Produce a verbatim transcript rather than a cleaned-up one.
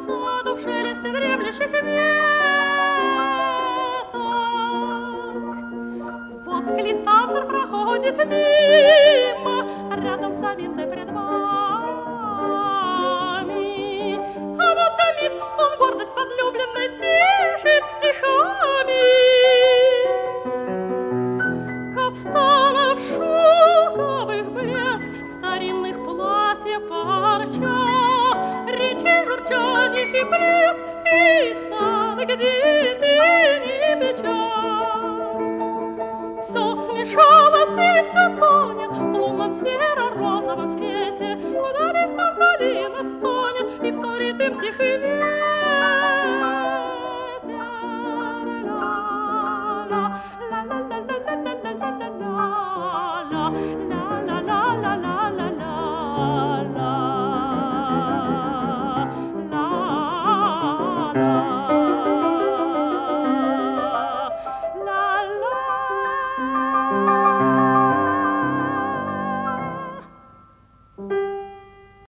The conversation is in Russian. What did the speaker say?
саду в шелесте дремлющих веток. Вот клитандр проходит мимо, рядом с Авинтой пред вами. А вот Дамис, он гордость возлюбленной тешит стихами. Кафтанов шелковых блеск, старинных платьев парча, речей журчаний и плеск, и сад, где тени печаль. Все смешалось и все тонет в лунном серо-розовом свете, вдали мандолина стонет и вторит им тихий ветер. La la la la la la la la la la la.